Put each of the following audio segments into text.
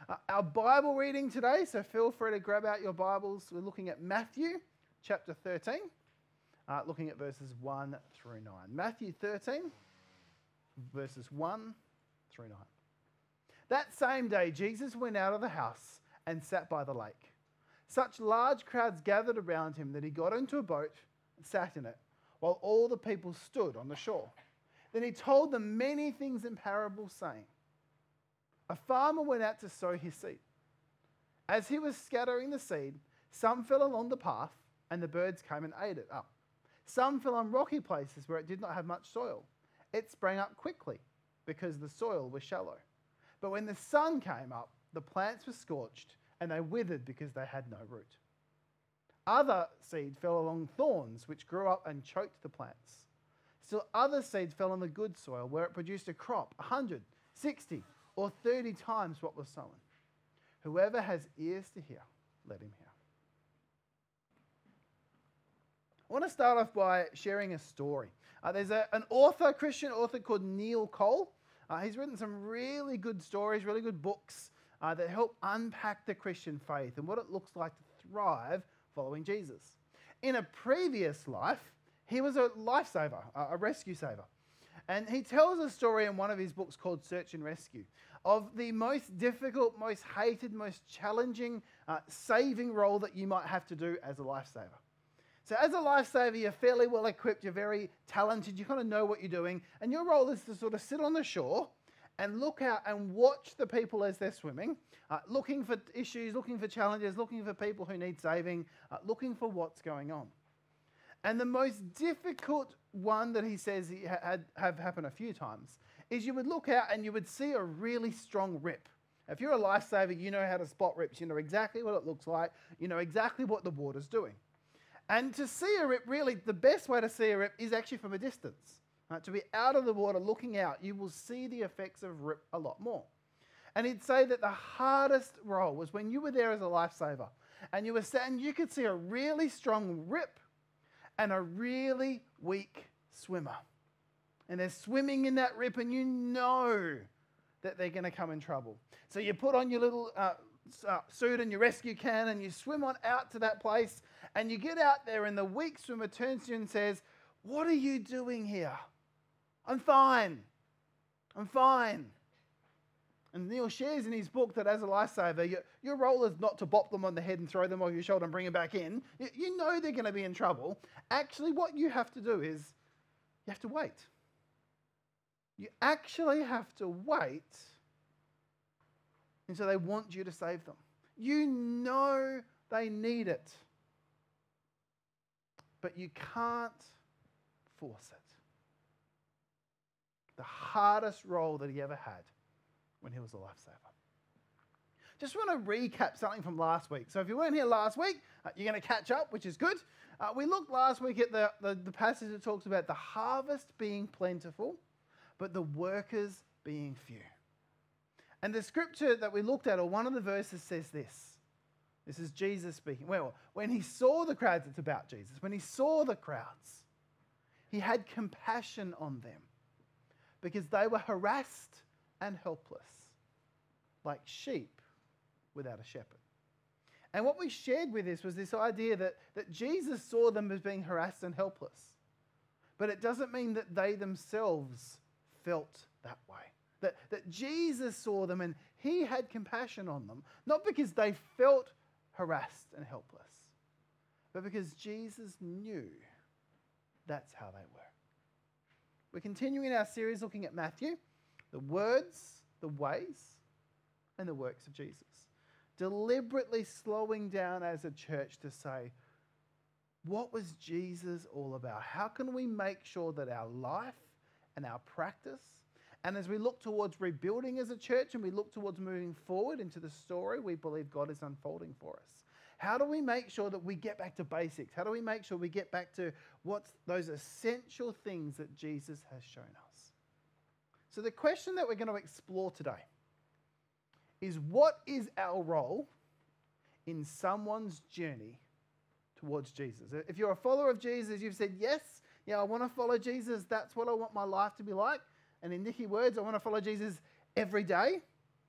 Our Bible reading today, so feel free to grab out your Bibles. We're looking at Matthew chapter 13, looking at verses 1 through 9. Matthew 13, verses 1 through 9. That same day, Jesus went out of the house and sat by the lake. Such large crowds gathered around him that he got into a boat and sat in it, while all the people stood on the shore. Then he told them many things in parables, saying, a farmer went out to sow his seed. As he was scattering the seed, some fell along the path, and the birds came and ate it up. Some fell on rocky places where it did not have much soil. It sprang up quickly because the soil was shallow. But when the sun came up, the plants were scorched, and they withered because they had no root. Other seed fell along thorns, which grew up and choked the plants. Still other seed fell on the good soil, where it produced a crop 100, 60, or 30 times what was sown. Whoever has ears to hear, let him hear. I want to start off by sharing a story. There's an author, Christian author called Neil Cole. He's written some really good stories, really good books that help unpack the Christian faith and what it looks like to thrive following Jesus. In a previous life, he was a lifesaver, a rescue saver. And he tells a story in one of his books called Search and Rescue of the most difficult, most hated, most challenging saving role that you might have to do as a lifesaver. So as a lifesaver, you're fairly well equipped, you're very talented, you kind of know what you're doing, and your role is to sort of sit on the shore and look out and watch the people as they're swimming, looking for issues, looking for challenges, looking for people who need saving, looking for what's going on. And the most difficult one that he says he have happened a few times is you would look out and you would see a really strong rip. If you're a lifesaver, you know how to spot rips. You know exactly what it looks like. You know exactly what the water's doing. And to see a rip, really, the best way to see a rip is actually from a distance. To be out of the water looking out, you will see the effects of rip a lot more. And he'd say that the hardest role was when you were there as a lifesaver and you were sitting, you could see a really strong rip and a really weak swimmer. And they're swimming in that rip and you know that they're going to come in trouble. So you put on your little suit and your rescue can and you swim on out to that place and you get out there and the weak swimmer turns to you and says, what are you doing here? I'm fine. I'm fine. And Neil shares in his book that as a lifesaver, your role is not to bop them on the head and throw them over your shoulder and bring them back in. You know they're going to be in trouble. Actually, what you have to do is you have to wait. You actually have to wait until they want you to save them. You know they need it, but you can't force it. The hardest role that he ever had when he was a lifesaver. Just want to recap something from last week. So if you weren't here last week, you're going to catch up, which is good. We looked last week at the passage that talks about the harvest being plentiful, but the workers being few. And the scripture that we looked at, or one of the verses says this. This is Jesus speaking. Well, when he saw the crowds, it's about Jesus. When he saw the crowds, he had compassion on them because they were harassed and helpless, like sheep without a shepherd. And what we shared with this was this idea that Jesus saw them as being harassed and helpless. But it doesn't mean that they themselves felt that way. That Jesus saw them and he had compassion on them, not because they felt harassed and helpless, but because Jesus knew that's how they were. We're continuing our series looking at Matthew, the words, the ways, and the works of Jesus. Deliberately slowing down as a church to say, what was Jesus all about? How can we make sure that our life and our practice, and as we look towards rebuilding as a church and we look towards moving forward into the story we believe God is unfolding for us, how do we make sure that we get back to basics? How do we make sure we get back to what's those essential things that Jesus has shown us? So the question that we're going to explore today is, what is our role in someone's journey towards Jesus? If you're a follower of Jesus, you've said, yes, I want to follow Jesus. That's what I want my life to be like. And in Nikki words, I want to follow Jesus every day.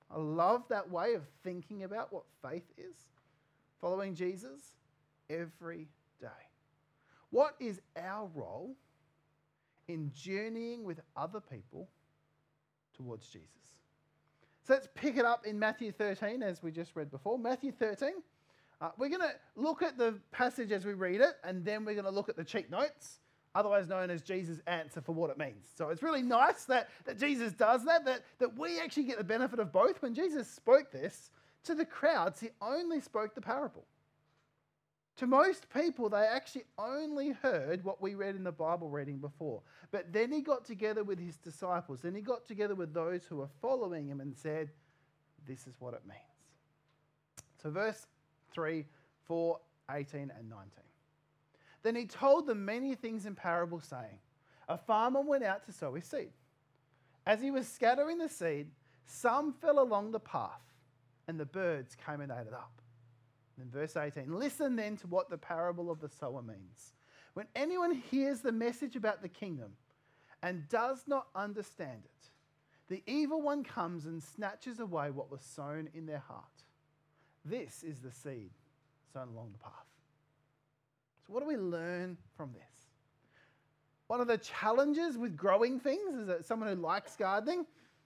I love that way of thinking about what faith is. Following Jesus every day. What is our role in journeying with other people towards Jesus? So let's pick it up in Matthew 13, as we just read before. Matthew 13. We're going to look at the passage as we read it, and then we're going to look at the cheat notes, otherwise known as Jesus' answer for what it means. So it's really nice that Jesus does that we actually get the benefit of both. When Jesus spoke this to the crowds, he only spoke the parable. To most people, they actually only heard what we read in the Bible reading before. But then he got together with his disciples, then he got together with those who were following him and said, this is what it means. So verse 3, 4, 18 and 19. Then he told them many things in parables, saying, a farmer went out to sow his seed. As he was scattering the seed, some fell along the path, and the birds came and ate it up. In verse 18, listen then to what the parable of the sower means. When anyone hears the message about the kingdom and does not understand it, the evil one comes and snatches away what was sown in their heart. This is the seed sown along the path. So what do we learn from this? One of the challenges with growing things is that someone who likes gardening,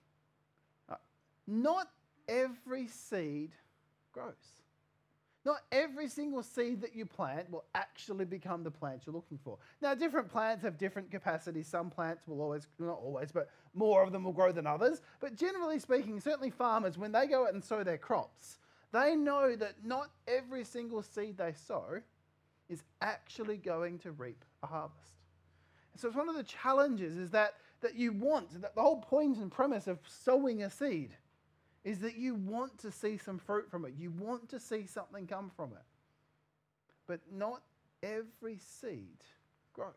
not every seed grows. Not every single seed that you plant will actually become the plant you're looking for. Now, different plants have different capacities. Some plants will always, not always, but more of them will grow than others. But generally speaking, certainly farmers, when they go out and sow their crops, they know that not every single seed they sow is actually going to reap a harvest. And so it's one of the challenges is that you want, that the whole point and premise of sowing a seed is that you want to see some fruit from it. You want to see something come from it. But not every seed grows.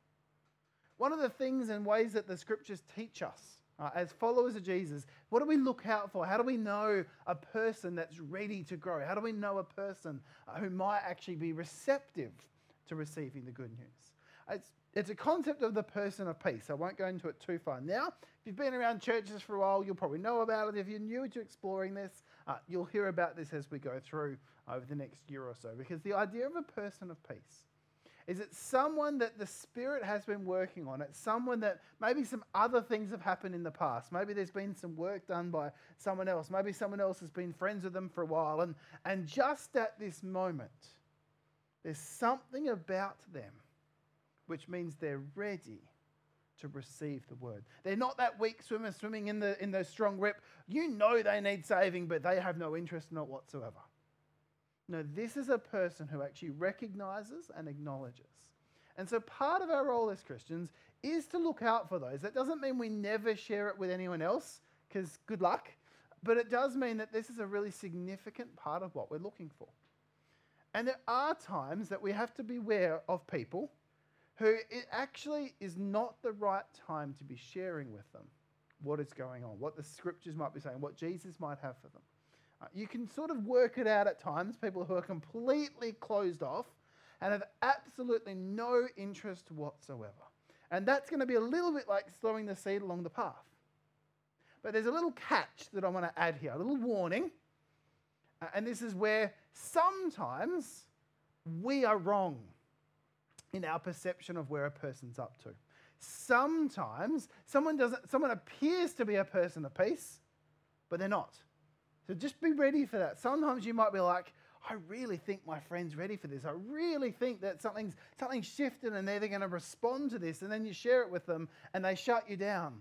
One of the things and ways that the scriptures teach us as followers of Jesus, what do we look out for? How do we know a person that's ready to grow? How do we know a person who might actually be receptive to receiving the good news? It's a concept of the person of peace. I won't go into it too far now. If you've been around churches for a while, you'll probably know about it. If you're new to exploring this, you'll hear about this as we go through over the next year or so. Because the idea of a person of peace is it's someone that the Spirit has been working on. It's someone that maybe some other things have happened in the past. Maybe there's been some work done by someone else. Maybe someone else has been friends with them for a while. And just at this moment, there's something about them which means they're ready to receive the word. They're not that weak swimmer swimming in the strong rip. You know they need saving, but they have no interest in it whatsoever. No, this is a person who actually recognizes and acknowledges. And so part of our role as Christians is to look out for those. That doesn't mean we never share it with anyone else, because good luck. But it does mean that this is a really significant part of what we're looking for. And there are times that we have to beware of people who it actually is not the right time to be sharing with them what is going on, what the scriptures might be saying, what Jesus might have for them. You can sort of work it out at times, people who are completely closed off and have absolutely no interest whatsoever. And that's going to be a little bit like sowing the seed along the path. But there's a little catch that I want to add here, a little warning. And this is where sometimes we are wrong in our perception of where a person's up to. Sometimes someone appears to be a person of peace, but they're not. So just be ready for that. Sometimes you might be like, I really think my friend's ready for this. I really think that something's shifted and they're going to respond to this. And then you share it with them and they shut you down.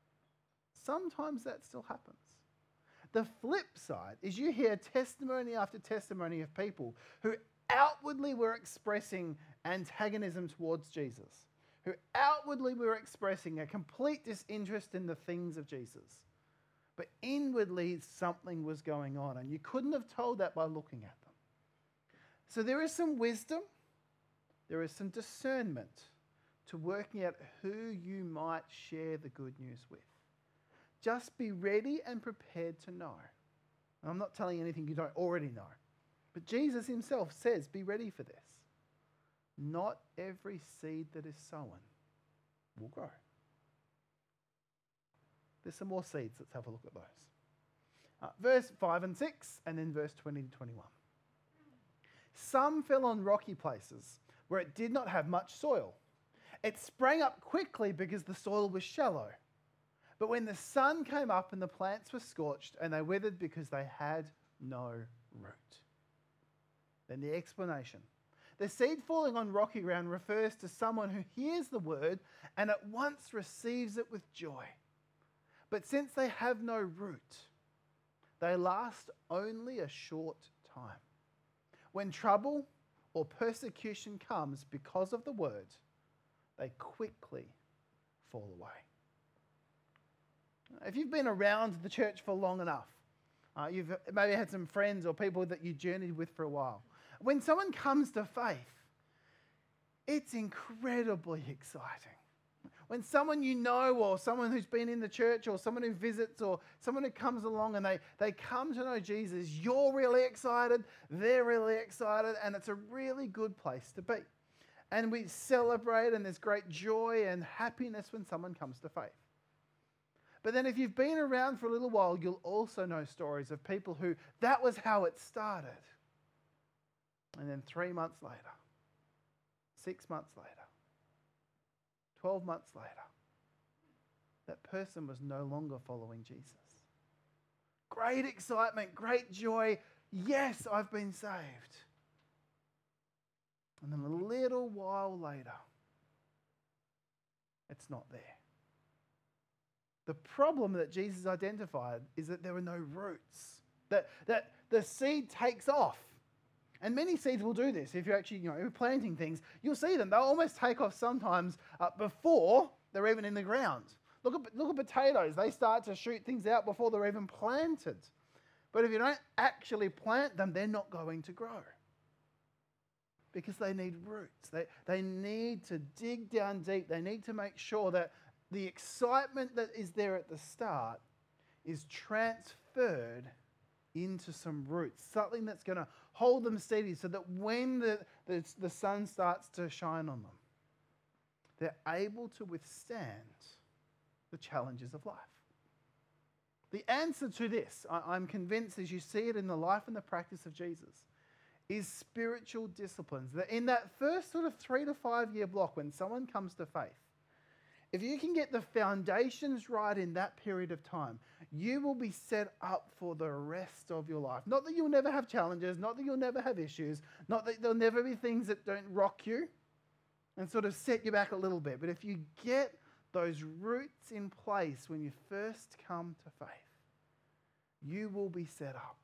Sometimes that still happens. The flip side is you hear testimony after testimony of people who outwardly were expressing antagonism towards Jesus, who outwardly were expressing a complete disinterest in the things of Jesus. But inwardly, something was going on, and you couldn't have told that by looking at them. So there is some wisdom, there is some discernment to working out who you might share the good news with. Just be ready and prepared to know. And I'm not telling you anything you don't already know. But Jesus himself says, be ready for this. Not every seed that is sown will grow. There's some more seeds. Let's have a look at those. Verse 5 and 6, and then verse 20 to 21. Some fell on rocky places where it did not have much soil. It sprang up quickly because the soil was shallow. But when the sun came up and the plants were scorched and they withered because they had no root. Then the explanation. The seed falling on rocky ground refers to someone who hears the word and at once receives it with joy. But since they have no root, they last only a short time. When trouble or persecution comes because of the word, they quickly fall away. If you've been around the church for long enough, you've maybe had some friends or people that you journeyed with for a while. When someone comes to faith, it's incredibly exciting. When someone you know or someone who's been in the church or someone who visits or someone who comes along and they come to know Jesus, you're really excited, they're really excited, and it's a really good place to be. And we celebrate and there's great joy and happiness when someone comes to faith. But then if you've been around for a little while, you'll also know stories of people who that was how it started. And then 3 months later, 6 months later, 12 months later, that person was no longer following Jesus. Great excitement, great joy. Yes, I've been saved. And then a little while later, it's not there. The problem that Jesus identified is that there were no roots, that the seed takes off. And many seeds will do this. If you're actually, you're planting things, you'll see them. They'll almost take off sometimes before they're even in the ground. Look at potatoes. They start to shoot things out before they're even planted. But if you don't actually plant them, they're not going to grow. Because they need roots. They need to dig down deep. They need to make sure that the excitement that is there at the start is transferred into some roots, something that's going to hold them steady so that when the sun starts to shine on them, they're able to withstand the challenges of life. The answer to this, I'm convinced as you see it in the life and the practice of Jesus, is spiritual disciplines. That in that first sort of 3 to 5 year block when someone comes to faith, if you can get the foundations right in that period of time, you will be set up for the rest of your life. Not that you'll never have challenges, not that you'll never have issues, not that there'll never be things that don't rock you and sort of set you back a little bit. But if you get those roots in place when you first come to faith, you will be set up.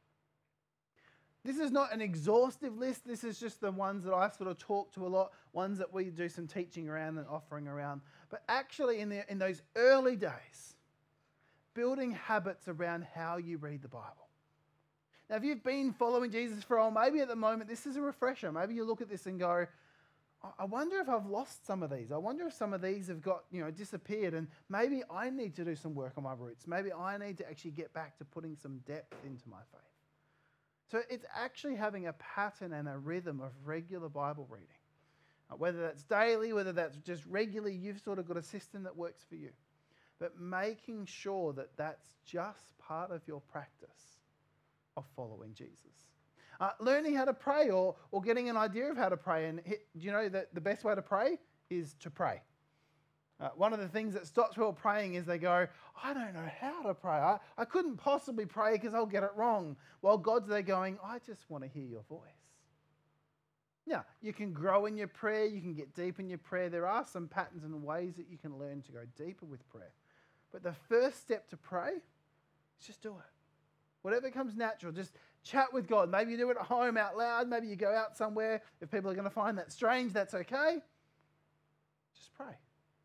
This is not an exhaustive list. This is just the ones that I've sort of talked to a lot, ones that we do some teaching around and offering around. But actually in those early days, building habits around how you read the Bible. Now, if you've been following Jesus for a while, maybe at the moment this is a refresher. Maybe you look at this and go, I wonder if I've lost some of these. I wonder if some of these have got, disappeared, and maybe I need to do some work on my roots. Maybe I need to actually get back to putting some depth into my faith. So it's actually having a pattern and a rhythm of regular Bible reading. Whether that's daily, whether that's just regularly, you've sort of got a system that works for you. But making sure that that's just part of your practice of following Jesus. Learning how to pray or getting an idea of how to pray. And do you know that the best way to pray is to pray? One of the things that stops people praying is they go, I don't know how to pray. I couldn't possibly pray because I'll get it wrong. While God's there going, I just want to hear your voice. Now, you can grow in your prayer. You can get deep in your prayer. There are some patterns and ways that you can learn to go deeper with prayer. But the first step to pray is just do it. Whatever comes natural, just chat with God. Maybe you do it at home out loud. Maybe you go out somewhere. If people are going to find that strange, that's okay. Just pray.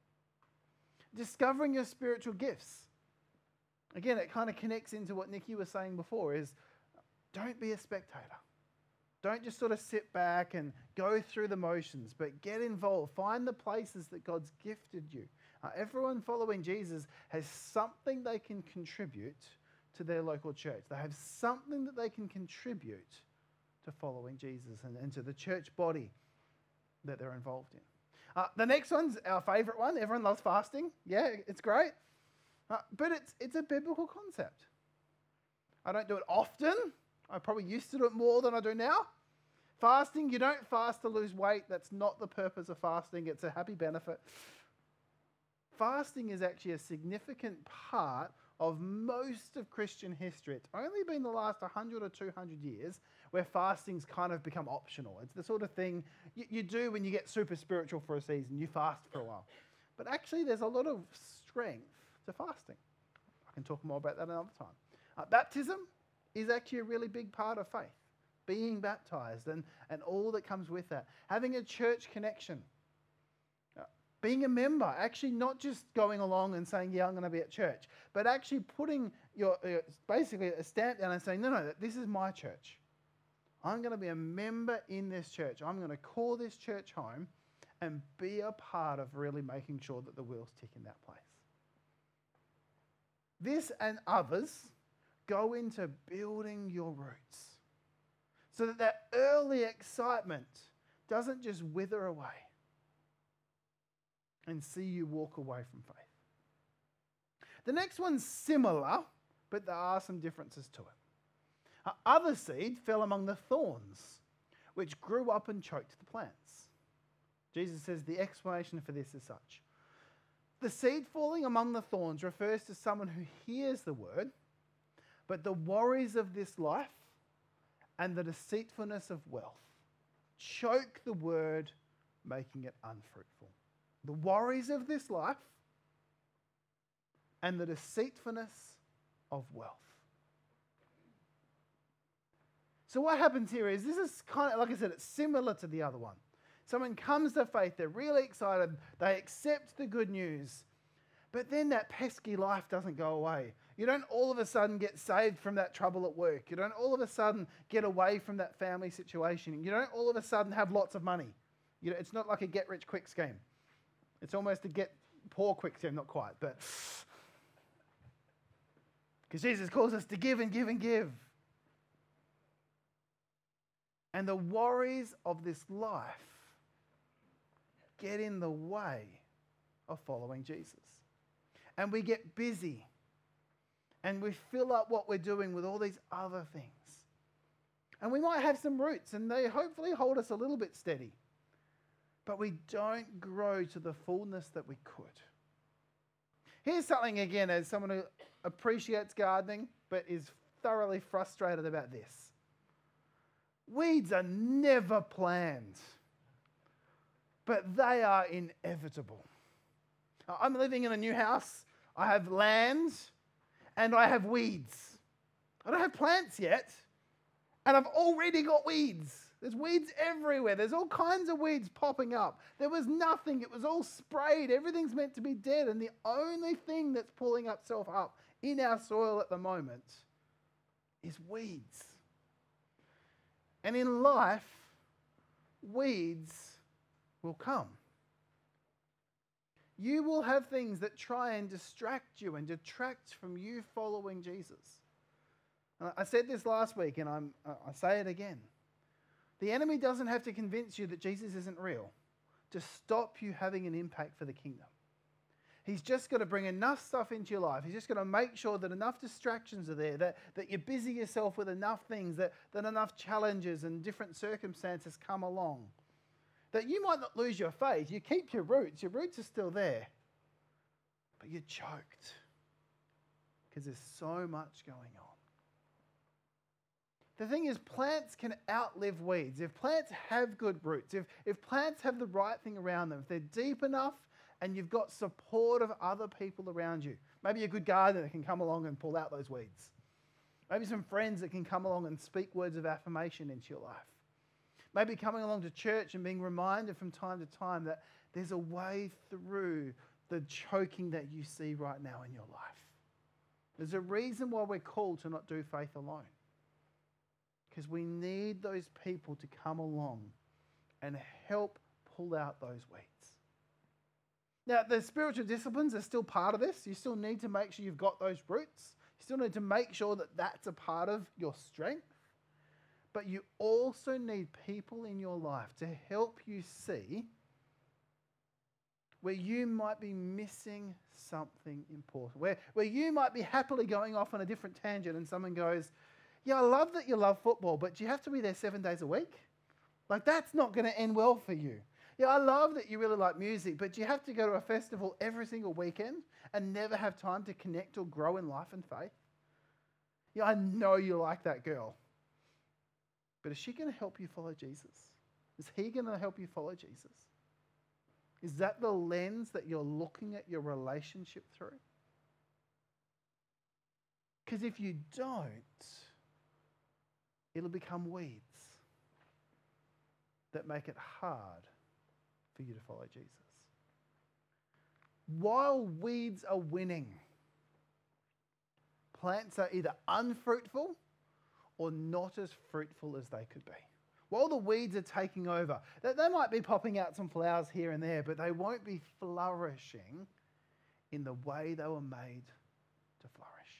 Discovering your spiritual gifts. Again, it kind of connects into what Nikki was saying before, is don't be a spectator. Don't just sort of sit back and go through the motions, but get involved. Find the places that God's gifted you. Everyone following Jesus has something they can contribute to their local church. They have something that they can contribute to following Jesus and to the church body that they're involved in. The next one's our favourite one. Everyone loves fasting. Yeah, it's great. But it's a biblical concept. I don't do it often. I probably used to do it more than I do now. Fasting, you don't fast to lose weight. That's not the purpose of fasting. It's a happy benefit. Fasting is actually a significant part of most of Christian history. It's only been the last 100 or 200 years where fasting's kind of become optional. It's the sort of thing you do when you get super spiritual for a season. You fast for a while. But actually, there's a lot of strength to fasting. I can talk more about that another time. Baptism is actually a really big part of faith. Being baptized and all that comes with that. Having a church connection. Being a member, actually not just going along and saying, yeah, I'm going to be at church, but actually putting basically a stamp down and saying, no, this is my church. I'm going to be a member in this church. I'm going to call this church home and be a part of really making sure that the wheels tick in that place. This and others go into building your roots so that early excitement doesn't just wither away and see you walk away from faith. The next one's similar, but there are some differences to it. Other seed fell among the thorns, which grew up and choked the plants. Jesus says the explanation for this is such. The seed falling among the thorns refers to someone who hears the word, but the worries of this life and the deceitfulness of wealth choke the word, making it unfruitful. The worries of this life and the deceitfulness of wealth. So what happens here is, this is kind of, like I said, it's similar to the other one. Someone comes to faith, they're really excited, they accept the good news, but then that pesky life doesn't go away. You don't all of a sudden get saved from that trouble at work. You don't all of a sudden get away from that family situation. You don't all of a sudden have lots of money. It's not like a get-rich-quick scheme. It's almost a get-poor-quick scheme, not quite, but because Jesus calls us to give and give and give. And the worries of this life get in the way of following Jesus. And we get busy. And we fill up what we're doing with all these other things. And we might have some roots, and they hopefully hold us a little bit steady. But we don't grow to the fullness that we could. Here's something, again, as someone who appreciates gardening, but is thoroughly frustrated about this. Weeds are never planned, but they are inevitable. I'm living in a new house. I have land and I have weeds. I don't have plants yet, and I've already got weeds. There's weeds everywhere. There's all kinds of weeds popping up. There was nothing. It was all sprayed. Everything's meant to be dead, and the only thing that's pulling itself up in our soil at the moment is weeds. And in life, weeds will come. You will have things that try and distract you and detract from you following Jesus. I said this last week, and I say it again. The enemy doesn't have to convince you that Jesus isn't real to stop you having an impact for the kingdom. He's just got to bring enough stuff into your life. He's just got to make sure that enough distractions are there, that you busy yourself with enough things, that enough challenges and different circumstances come along. That you might not lose your faith. You keep your roots. Your roots are still there. But you're choked because there's so much going on. The thing is, plants can outlive weeds. If plants have good roots, if plants have the right thing around them, if they're deep enough and you've got support of other people around you, maybe a good gardener that can come along and pull out those weeds. Maybe some friends that can come along and speak words of affirmation into your life. Maybe coming along to church and being reminded from time to time that there's a way through the choking that you see right now in your life. There's a reason why we're called to not do faith alone. Because we need those people to come along and help pull out those weeds. Now, the spiritual disciplines are still part of this. You still need to make sure you've got those roots. You still need to make sure that that's a part of your strength. But you also need people in your life to help you see where you might be missing something important, where you might be happily going off on a different tangent and someone goes, yeah, I love that you love football, but do you have to be there 7 days a week? Like, that's not going to end well for you. Yeah, I love that you really like music, but do you have to go to a festival every single weekend and never have time to connect or grow in life and faith? Yeah, I know you like that girl, but is she going to help you follow Jesus? Is he going to help you follow Jesus? Is that the lens that you're looking at your relationship through? Because if you don't, it'll become weeds that make it hard for you to follow Jesus. While weeds are winning, plants are either unfruitful or not as fruitful as they could be. While the weeds are taking over, they might be popping out some flowers here and there, but they won't be flourishing in the way they were made to flourish.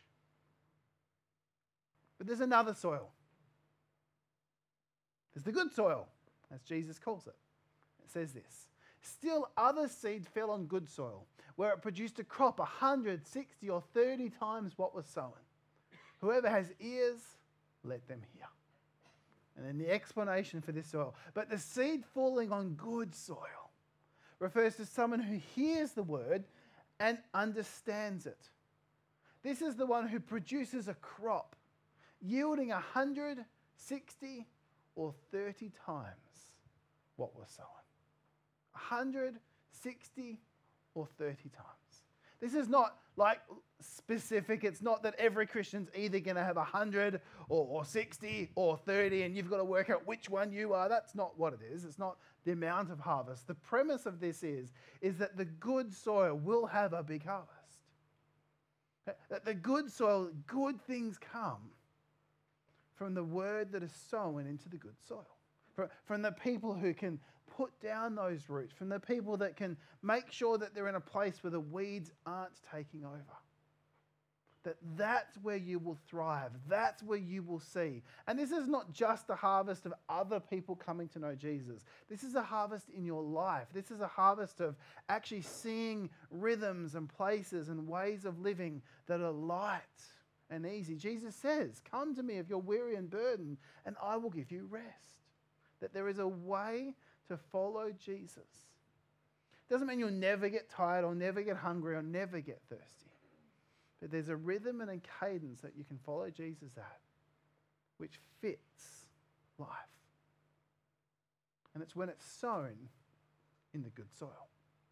But there's another soil. There's the good soil, as Jesus calls it. It says this: still other seed fell on good soil, where it produced a crop 100, 60, or 30 times what was sown. Whoever has ears, let them hear. And then the explanation for this soil. But the seed falling on good soil refers to someone who hears the word and understands it. This is the one who produces a crop yielding 100, 60, or 30 times what was sown. 100, 60, or 30 times. This is not like specific. It's not that every Christian's either going to have 100 or 60 or 30 and you've got to work out which one you are. That's not what it is. It's not the amount of harvest. The premise of this is that the good soil will have a big harvest. That the good soil, good things come from the word that is sown into the good soil. From the people who can put down those roots, from the people that can make sure that they're in a place where the weeds aren't taking over. That's where you will thrive. That's where you will see. And this is not just a harvest of other people coming to know Jesus. This is a harvest in your life. This is a harvest of actually seeing rhythms and places and ways of living that are light and easy. Jesus says, come to me if you're weary and burdened, and I will give you rest. That there is a way to follow Jesus. Doesn't mean you'll never get tired or never get hungry or never get thirsty. But there's a rhythm and a cadence that you can follow Jesus at, which fits life. And it's when it's sown in the good soil.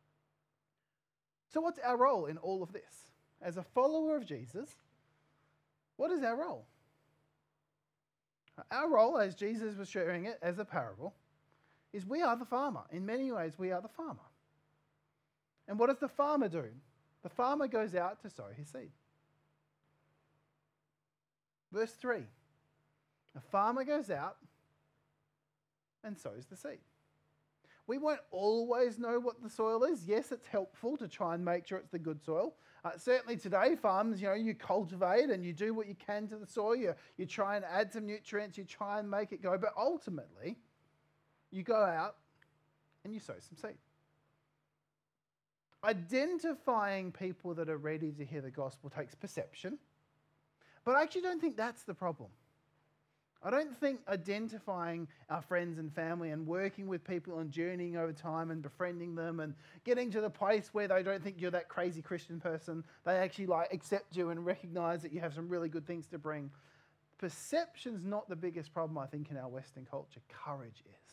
So what's our role in all of this? As a follower of Jesus, what is our role? Our role, as Jesus was sharing it as a parable, is we are the farmer. In many ways, we are the farmer. And what does the farmer do? The farmer goes out to sow his seed. Verse 3. The farmer goes out and sows the seed. We won't always know what the soil is. Yes, it's helpful to try and make sure it's the good soil. Certainly today, farms, you cultivate and you do what you can to the soil. You try and add some nutrients. You try and make it go. But ultimately, you go out and you sow some seed. Identifying people that are ready to hear the gospel takes perception. But I actually don't think that's the problem. I don't think identifying our friends and family and working with people and journeying over time and befriending them and getting to the place where they don't think you're that crazy Christian person, they actually accept you and recognize that you have some really good things to bring. Perception's not the biggest problem, I think, in our Western culture. Courage is.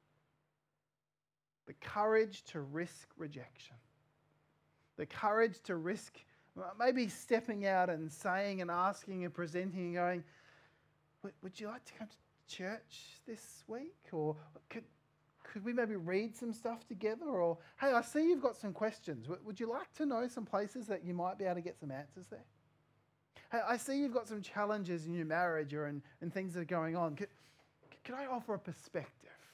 The courage to risk rejection. The courage to risk maybe stepping out and saying and asking and presenting and going, would you like to come to church this week? Or could we maybe read some stuff together? Or, hey, I see you've got some questions. Would you like to know some places that you might be able to get some answers there? Hey, I see you've got some challenges in your marriage and things that are going on. Could I offer a perspective?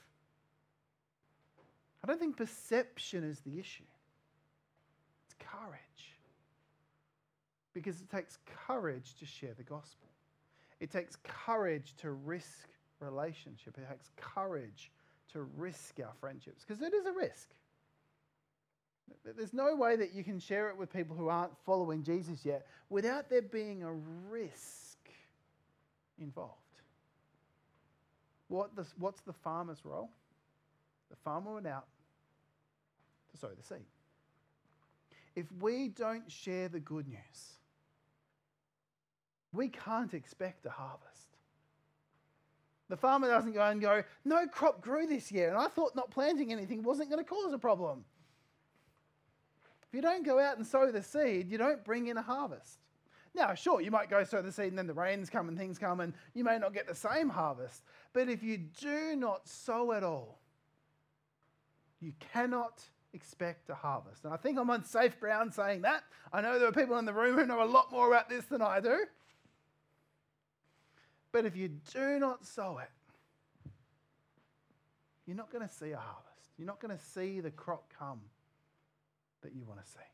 I don't think perception is the issue. It's courage. Because it takes courage to share the gospel. It takes courage to risk relationship. It takes courage to risk our friendships. Because it is a risk. There's no way that you can share it with people who aren't following Jesus yet without there being a risk involved. What's the farmer's role? The farmer went out to sow the seed. If we don't share the good news, we can't expect a harvest. The farmer doesn't go and go, no crop grew this year, and I thought not planting anything wasn't going to cause a problem. If you don't go out and sow the seed, you don't bring in a harvest. Now, sure, you might go sow the seed and then the rains come and things come and you may not get the same harvest. But if you do not sow at all, you cannot expect a harvest. And I think I'm on safe ground saying that. I know there are people in the room who know a lot more about this than I do. But if you do not sow it, you're not going to see a harvest. You're not going to see the crop come that you want to see.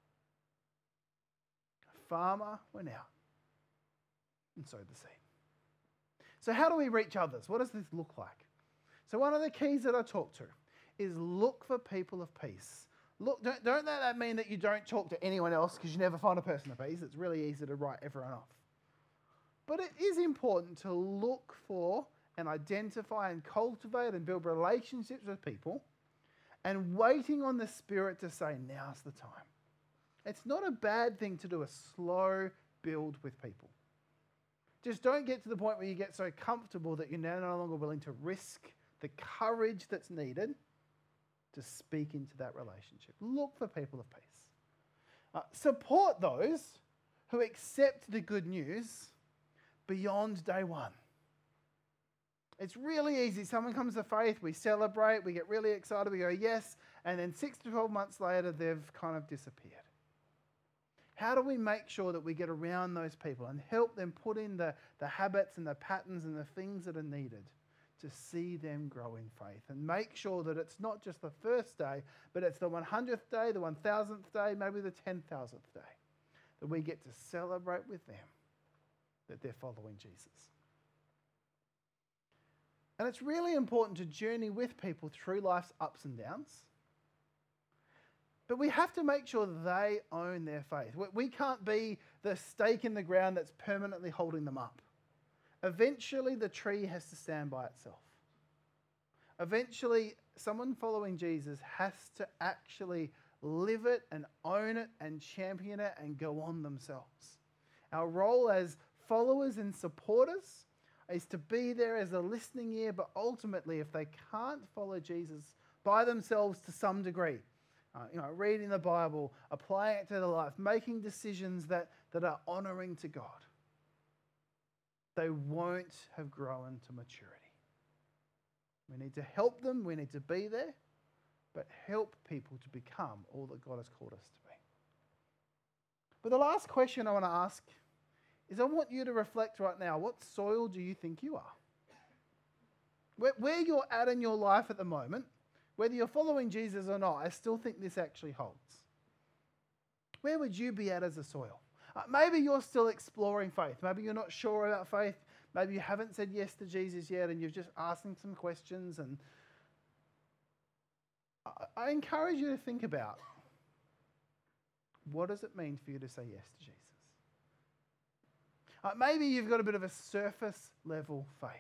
A farmer went out and sowed the seed. So how do we reach others? What does this look like? So one of the keys that I talk to is look for people of peace. Look, don't let that mean that you don't talk to anyone else because you never find a person of peace. It's really easy to write everyone off. But it is important to look for and identify and cultivate and build relationships with people and waiting on the Spirit to say, now's the time. It's not a bad thing to do a slow build with people. Just don't get to the point where you get so comfortable that you're now no longer willing to risk the courage that's needed to speak into that relationship. Look for people of peace. Support those who accept the good news beyond day one. It's really easy. Someone comes to faith, we celebrate, we get really excited, we go, yes, and then 6 to 12 months later, they've kind of disappeared. How do we make sure that we get around those people and help them put in the habits and the patterns and the things that are needed to see them grow in faith and make sure that it's not just the first day, but it's the 100th day, the 1,000th day, maybe the 10,000th day, that we get to celebrate with them that they're following Jesus. And it's really important to journey with people through life's ups and downs. But we have to make sure they own their faith. We can't be the stake in the ground that's permanently holding them up. Eventually, the tree has to stand by itself. Eventually, someone following Jesus has to actually live it and own it and champion it and go on themselves. Our role as followers and supporters is to be there as a listening ear, but ultimately, if they can't follow Jesus by themselves to some degree, reading the Bible, applying it to their life, making decisions that are honouring to God, they won't have grown to maturity. We need to help them, we need to be there, but help people to become all that God has called us to be. But the last question I want to ask is I want you to reflect right now, what soil do you think you are? Where you're at in your life at the moment, whether you're following Jesus or not, I still think this actually holds. Where would you be at as a soil? Maybe you're still exploring faith. Maybe you're not sure about faith. Maybe you haven't said yes to Jesus yet and you're just asking some questions. And I encourage you to think about, what does it mean for you to say yes to Jesus? Maybe you've got a bit of a surface level faith.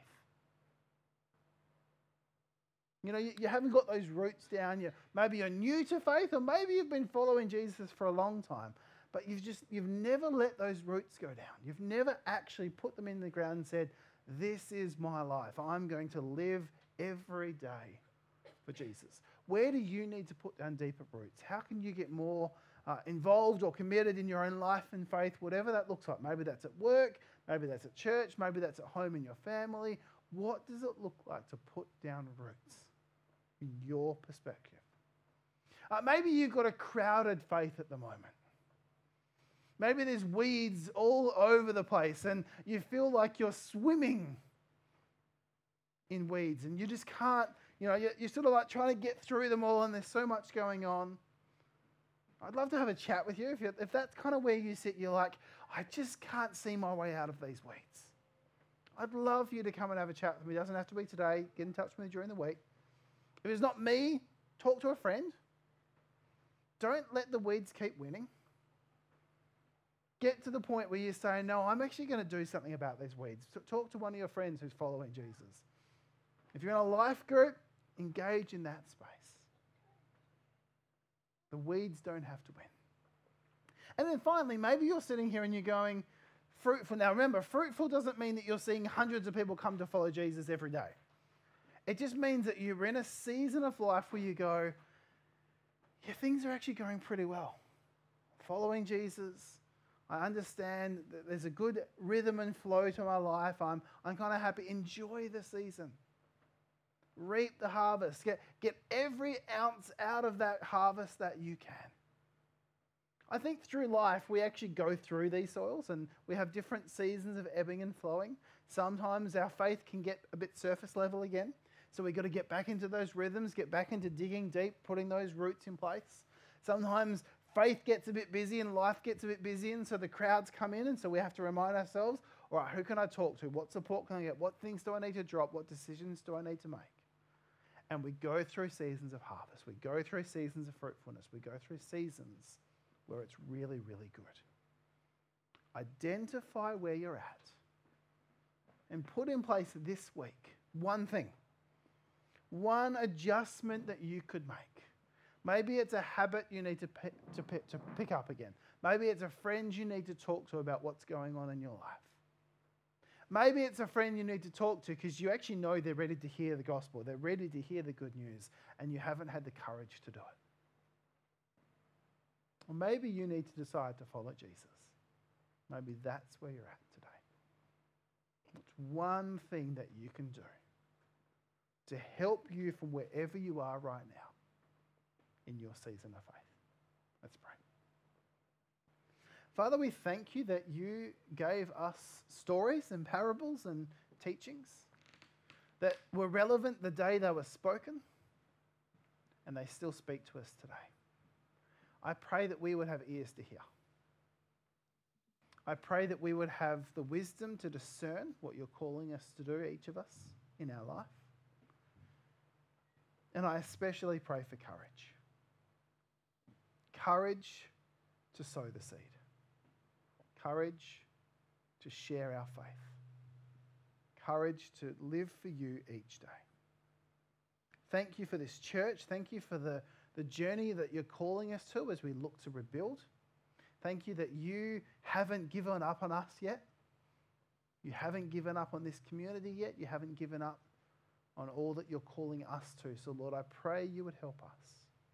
You haven't got those roots down. Maybe you're new to faith, or maybe you've been following Jesus for a long time, but you've never let those roots go down. You've never actually put them in the ground and said, this is my life. I'm going to live every day for Jesus. Where do you need to put down deeper roots? How can you get more involved or committed in your own life and faith, whatever that looks like? Maybe that's at work, maybe that's at church, maybe that's at home in your family. What does it look like to put down roots in your perspective? Maybe you've got a crowded faith at the moment. Maybe there's weeds all over the place and you feel like you're swimming in weeds and you just can't, you're sort of like trying to get through them all and there's so much going on. I'd love to have a chat with you. If that's kind of where you sit, you're like, I just can't see my way out of these weeds. I'd love for you to come and have a chat with me. It doesn't have to be today. Get in touch with me during the week. If it's not me, talk to a friend. don't let the weeds keep winning. Get to the point where you say, no, I'm actually going to do something about these weeds. Talk to one of your friends who's following Jesus. If you're in a life group, engage in that space. The weeds don't have to win. And then finally, maybe you're sitting here and you're going, fruitful. Now remember, fruitful doesn't mean that you're seeing hundreds of people come to follow Jesus every day. It just means that you're in a season of life where you go, yeah, things are actually going pretty well. Following Jesus, I understand that there's a good rhythm and flow to my life. I'm kind of happy. Enjoy the season. Reap the harvest. Get every ounce out of that harvest that you can. I think through life, we actually go through these soils and we have different seasons of ebbing and flowing. Sometimes our faith can get a bit surface level again. So we've got to get back into those rhythms, get back into digging deep, putting those roots in place. Sometimes faith gets a bit busy and life gets a bit busy, and so the crowds come in, and so we have to remind ourselves, all right, who can I talk to? What support can I get? What things do I need to drop? What decisions do I need to make? And we go through seasons of harvest. We go through seasons of fruitfulness. We go through seasons where it's really, really good. Identify where you're at and put in place this week one thing, one adjustment that you could make. Maybe it's a habit you need to pick up again. Maybe it's a friend you need to talk to about what's going on in your life. Maybe it's a friend you need to talk to because you actually know they're ready to hear the gospel. They're ready to hear the good news, and you haven't had the courage to do it. Or maybe you need to decide to follow Jesus. Maybe that's where you're at today. It's one thing that you can do to help you from wherever you are right now in your season of faith. Let's pray. Father, we thank you that you gave us stories and parables and teachings that were relevant the day they were spoken, and they still speak to us today. I pray that we would have ears to hear. I pray that we would have the wisdom to discern what you're calling us to do, each of us, in our life. And I especially pray for courage. Courage to sow the seed. Courage to share our faith. Courage to live for you each day. Thank you for this church. Thank you for the journey that you're calling us to as we look to rebuild. Thank you that you haven't given up on us yet. You haven't given up on this community yet. You haven't given up on all that you're calling us to. So Lord, I pray you would help us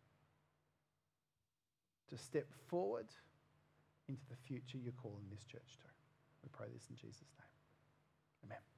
to step forward into the future you're calling this church to. We pray this in Jesus' name. Amen.